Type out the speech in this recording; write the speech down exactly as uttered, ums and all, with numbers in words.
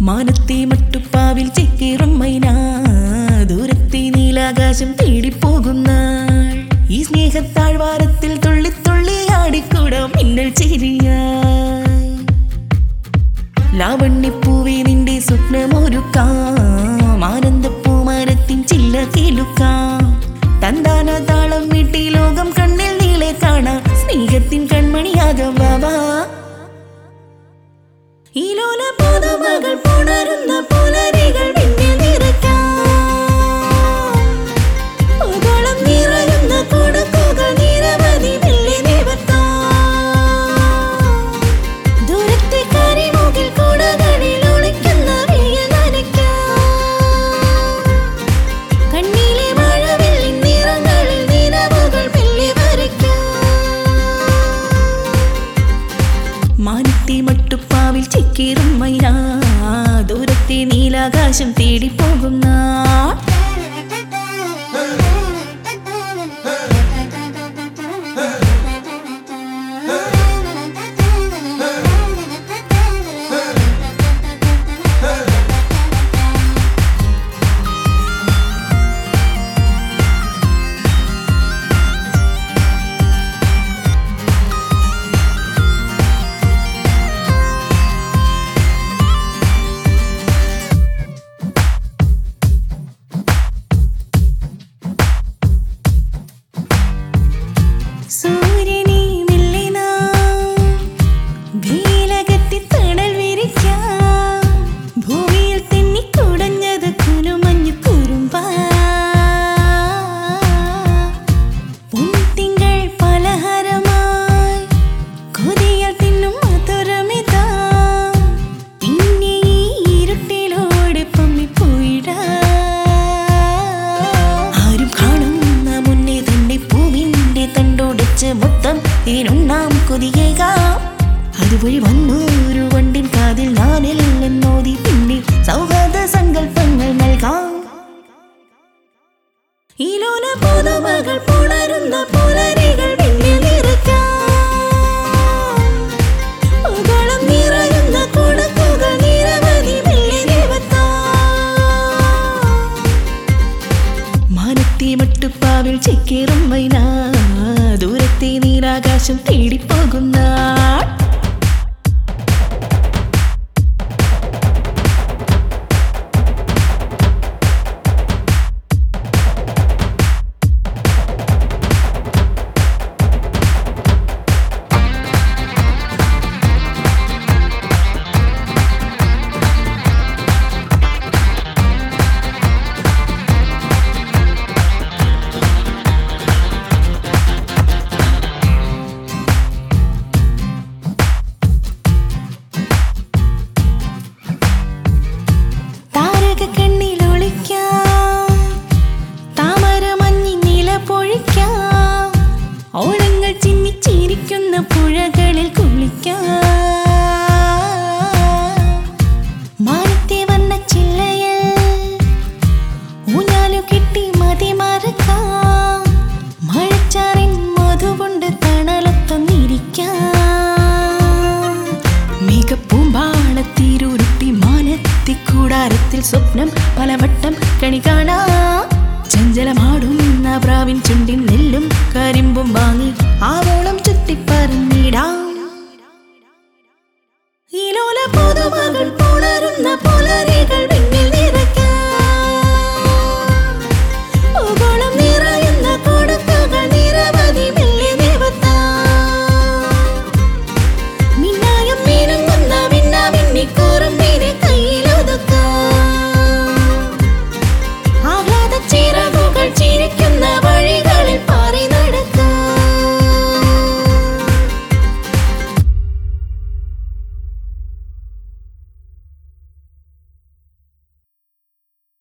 മാനത്തെ മട്ടുപ്പാവിൽ ചെക്കേറും മൈന ദൂരത്തെ നീലാകാശം തേടിപ്പോകുന്ന ഈ സ്നേഹത്താഴ്വാരത്തിൽ തുള്ളി തുള്ളി ആടിക്കൂടാം മിന്നൽ ചിരിയായി. ലാവണ്യപ്പൂവേ നിന്റെ സ്വപ്നമൊരുക്കാം, ആനന്ദപ്പൂമാനത്തിൻ ചില്ല കേളുക്കാം. തന്താന താളം വീട്ടി ലോകം കണ്ണിൽ നീളെ കാണാം, സ്നേഹത്തിൻ കൺമണിയാകാം വാവാ. ഈ ലോല പുതുമകൾ പുണരുന്ന പുലരികൾ വിണ്ണിൽ നിറയ്ക്കാം, പൂകോളം നിറയുന്ന കൊടുക്കുകൾ നിരവധി വെള്ളി നിവർത്താം. ദൂരത്തെ കരിമുകിൽ കുടകളിൽ ഒളിക്കുന്ന വെയിൽ നനയ്ക്കാം, കണ്ണിലെ മഴവില്ലിൻ നിറങ്ങളിൽ നിലവുകൾ വെള്ളി വരയ്ക്കാം. മാനത്തെ മട്ടുപ്പാവിൽ ചെക്കേറും മൈന ദൂരത്തെ നീലാകാശം തേടിപ്പോകുന്ന സൂര്യനെ മെല്ലെ നാം വെയിലകത്തി തണൽ വിരിക്കാം, ഭൂമിയിൽ തെന്നിക്കുടഞ്ഞത് കുനുമഞ്ഞു കുറുമ്പാ. പൊൻതിങ്കൾ പലഹാരമായി കൊതിയാൽ തിന്നും മധുരമിതാ, പിന്നെ ഈ ഇരുട്ടിലോടെ പമ്മിപ്പോയിടാ. ആരും കാണുന്ന മുന്നേ തന്നെ പൂവിൻ്റെ തണ്ടോടച്ച് മൊത്തം തേനുണ്ണാം കൊതിയേകാം. അതുവഴി വന്നൊരു വണ്ടിൻ കാതിൽ ഞാനെല്ലെന്നോതി പിന്നെ സൗഹൃദ സങ്കല്പങ്ങൾ നൽകാം. ഈ ലോല പുതുമകൾ പുണരുന്ന പുലരികൾ വിണ്ണിൽ നിറയ്ക്കാം, പൂകോളം നിറയുന്ന കൊടുക്കുകൾ നിരവധി വെള്ളി നിവർത്താം. മാനത്തെ മട്ടുപ്പാവിൽ ചെക്കേറും മൈന ദൂരത്തെ നീലാകാശം തേടിപ്പോകുന്ന കണ്ണിലൊളിക്കാം, താമര മഞ്ഞിൻ നില പൊഴിക്കാം, ഓളങ്ങൾ ചിന്നിച്ചിരിക്കുന്ന പുഴകളിൽ കുളിക്കാം. മാനത്തെ വന്ന ചില്ലയിൽ ഊഞ്ഞാലു കെട്ടി മതി മറക്കാം, മഴച്ചാറിൻ മധുകൊണ്ട് തണലത്തൊന്നിരിക്കാം. മികപ്പൂമ്പാളത്തിരുരുട്ടി മാനത്തെ കൂടാരത്തിൽ സ്വപ്നം പലവട്ടം കണി കാണാം. ചഞ്ചലമാടുന്ന പ്രാവിൻ ചുണ്ടിൻ നെല്ലും കരിമ്പും വാങ്ങി ആവോളം ചുറ്റിപ്പറന്നിടാം.